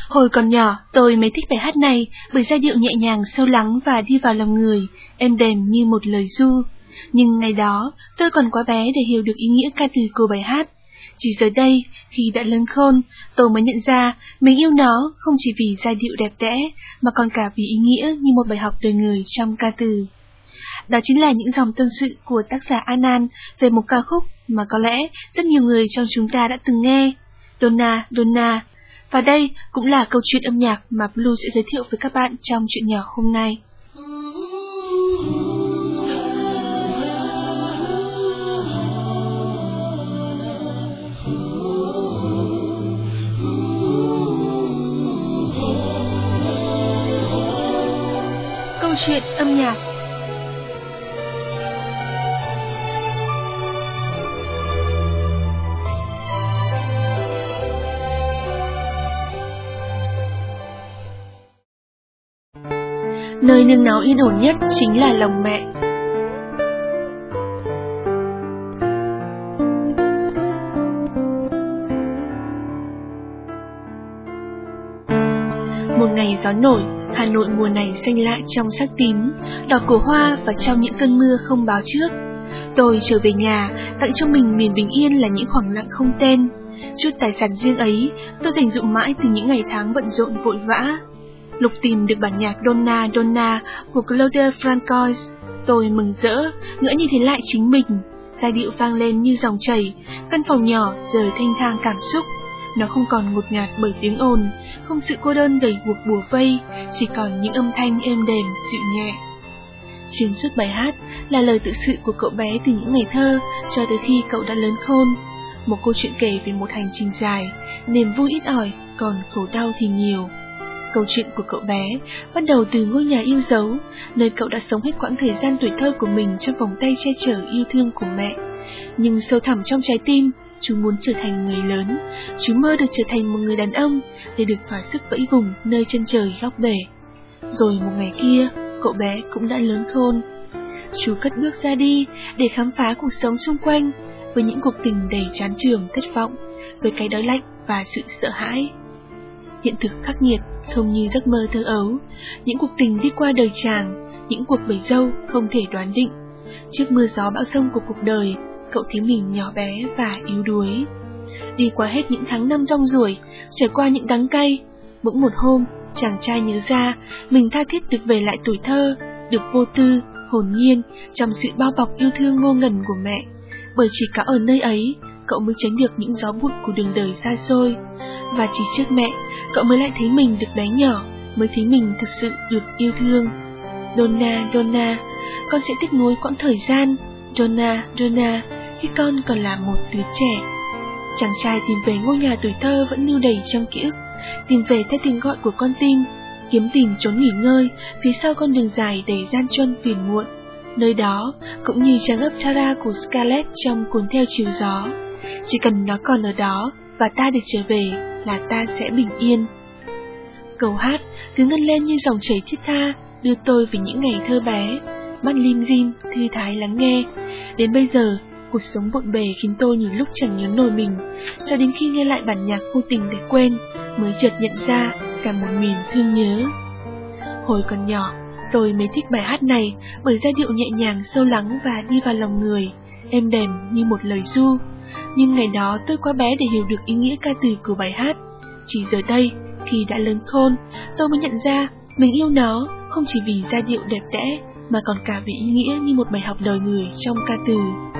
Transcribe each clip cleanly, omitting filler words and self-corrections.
Hồi còn nhỏ, tôi mới thích bài hát này bởi giai điệu nhẹ nhàng sâu lắng và đi vào lòng người, êm đềm như một lời ru. Nhưng ngày đó, tôi còn quá bé để hiểu được ý nghĩa ca từ của bài hát. Chỉ giờ đây, khi đã lớn khôn, tôi mới nhận ra mình yêu nó không chỉ vì giai điệu đẹp đẽ, mà còn cả vì ý nghĩa như một bài học đời người trong ca từ. Đó chính là những dòng tâm sự của tác giả Anan về một ca khúc mà có lẽ rất nhiều người trong chúng ta đã từng nghe, Donna, Donna. Và đây cũng là câu chuyện âm nhạc mà Blue sẽ giới thiệu với các bạn trong chuyện nhỏ hôm nay. Câu chuyện âm nhạc. Nơi nương náu yên ổn nhất chính là lòng mẹ. Một ngày gió nổi, Hà Nội mùa này xanh lạ trong sắc tím, đỏ của hoa và trong những cơn mưa không báo trước. Tôi trở về nhà, tặng cho mình miền bình yên là những khoảng lặng không tên. Chút tài sản riêng ấy, tôi dành dụm mãi từ những ngày tháng bận rộn vội vã. Lục tìm được bản nhạc Donna, Donna của Claude Francois. Tôi mừng rỡ, ngỡ như thấy lại chính mình. Giai điệu vang lên như dòng chảy, căn phòng nhỏ giờ thanh thang cảm xúc. Nó không còn ngột ngạt bởi tiếng ồn, không sự cô đơn đầy buộc bùa vây, chỉ còn những âm thanh êm đềm, dịu nhẹ. Xuyên suốt bài hát là lời tự sự của cậu bé từ những ngày thơ cho tới khi cậu đã lớn khôn. Một câu chuyện kể về một hành trình dài, niềm vui ít ỏi, còn khổ đau thì nhiều. Câu chuyện của cậu bé bắt đầu từ ngôi nhà yêu dấu, nơi cậu đã sống hết quãng thời gian tuổi thơ của mình trong vòng tay che chở yêu thương của mẹ. Nhưng sâu thẳm trong trái tim, chú muốn trở thành người lớn. Chú mơ được trở thành một người đàn ông để được thỏa sức vẫy vùng nơi chân trời góc bể. Rồi một ngày kia, cậu bé cũng đã lớn khôn. Chú cất bước ra đi để khám phá cuộc sống xung quanh, với những cuộc tình đầy chán chường thất vọng, với cái đói lạnh và sự sợ hãi. Hiện thực khắc nghiệt, không như giấc mơ thơ ấu, những cuộc tình đi qua đời chàng, những cuộc bể dâu không thể đoán định. Trước mưa gió bão sông của cuộc đời, cậu thấy mình nhỏ bé và yếu đuối. Đi qua hết những tháng năm rong ruổi, trải qua những đắng cay, bỗng một hôm, chàng trai nhớ ra mình tha thiết được về lại tuổi thơ, được vô tư, hồn nhiên trong sự bao bọc yêu thương ngô ngần của mẹ. Bởi chỉ có ở nơi ấy, cậu mới tránh được những gió bụi của đường đời xa xôi. Và chỉ trước mẹ, cậu mới lại thấy mình được bé nhỏ, mới thấy mình thực sự được yêu thương. Donna, Donna, con sẽ tiếp nối quãng thời gian. Donna, Donna, khi con còn là một đứa trẻ. Chàng trai tìm về ngôi nhà tuổi thơ vẫn lưu đầy trong ký ức, tìm về theo tiếng gọi của con tim, kiếm tìm trốn nghỉ ngơi phía sau con đường dài đầy gian truân phiền muộn. Nơi đó, cũng như trang ấp Tara của Scarlett trong Cuốn theo chiều gió, chỉ cần nó còn ở đó và ta được trở về là ta sẽ bình yên. Câu hát cứ ngân lên như dòng chảy thiết tha, đưa tôi về những ngày thơ bé, mắt lim dim, thư thái lắng nghe. Đến bây giờ, cuộc sống bộn bề khiến tôi nhiều lúc chẳng nhớ nổi mình, cho đến khi nghe lại bản nhạc vô tình để quên, mới chợt nhận ra cả một miền thương nhớ. Hồi còn nhỏ, tôi mới thích bài hát này bởi giai điệu nhẹ nhàng sâu lắng và đi vào lòng người, êm đềm như một lời ru. Nhưng ngày đó tôi quá bé để hiểu được ý nghĩa ca từ của bài hát. Chỉ giờ đây, khi đã lớn khôn, tôi mới nhận ra mình yêu nó không chỉ vì giai điệu đẹp đẽ, mà còn cả vì ý nghĩa như một bài học đời người trong ca từ.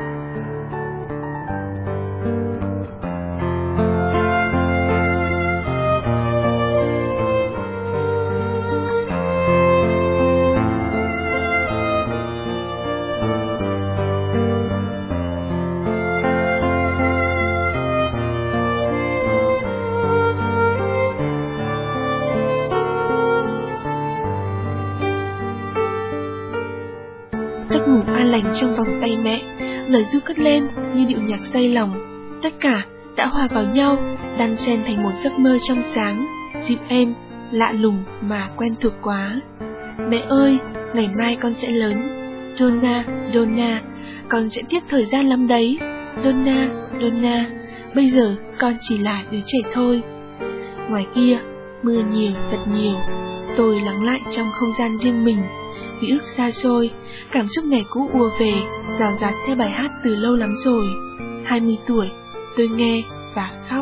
Giấc ngủ an lành trong vòng tay mẹ, lời ru cất lên như điệu nhạc say lòng. Tất cả đã hòa vào nhau, đan xen thành một giấc mơ trong sáng, dịu êm, lạ lùng mà quen thuộc quá. Mẹ ơi, ngày mai con sẽ lớn. Donna, Donna, con sẽ tiếc thời gian lắm đấy. Donna, Donna, bây giờ con chỉ là đứa trẻ thôi. Ngoài kia, Mưa nhiều, thật nhiều. Tôi lắng lại trong không gian riêng mình. Ký ức xa xôi, cảm xúc ngày cũ ùa về, rào rạt theo bài hát từ lâu lắm rồi. 20 tuổi, tôi nghe và khóc.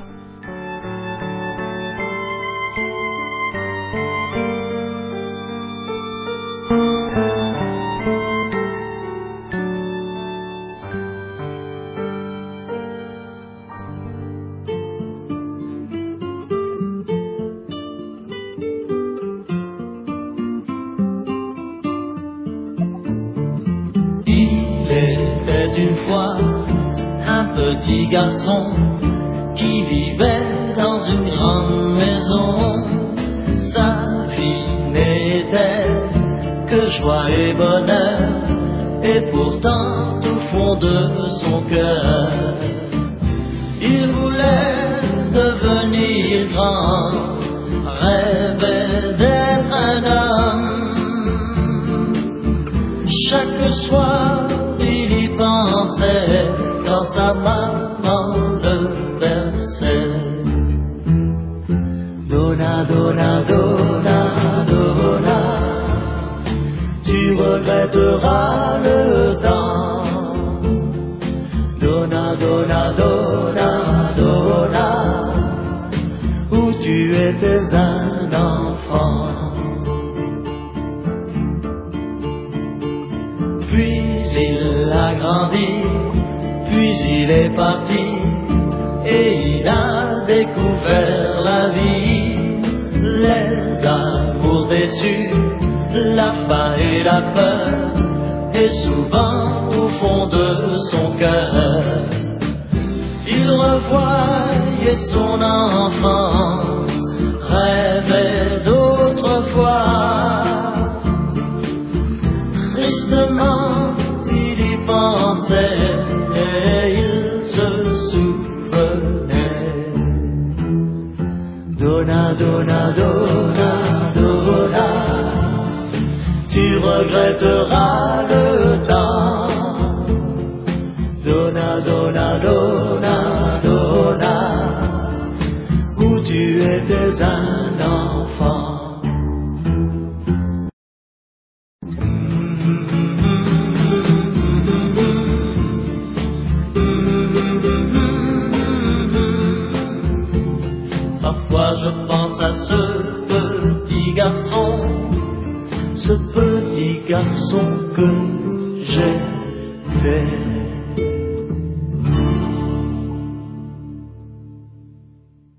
Une fois, un petit garçon qui vivait dans une grande maison. Sa vie n'était que joie et bonheur, et pourtant au fond de son cœur, il voulait devenir grand, rêvait d'être un homme. Chaque soir il y pensait quand sa maman le berçait. Donna, donna, donna, donna, tu regretteras le temps. Donna, donna, donna, donna, où tu étais un enfant. Puis il a grandi, puis il est parti, et il a découvert la vie, les amours déçus, la faim et la peur, et souvent au fond de son cœur, il revoyait son enfance, rêvait d'autrefois. Tristement, il y pensait et il se souvenait. Donna, donna, donna, donna, tu regretteras le temps. Donna, donna, donna, donna, où tu étais un enfant. Parfois je pense à ce petit garçon que j'étais.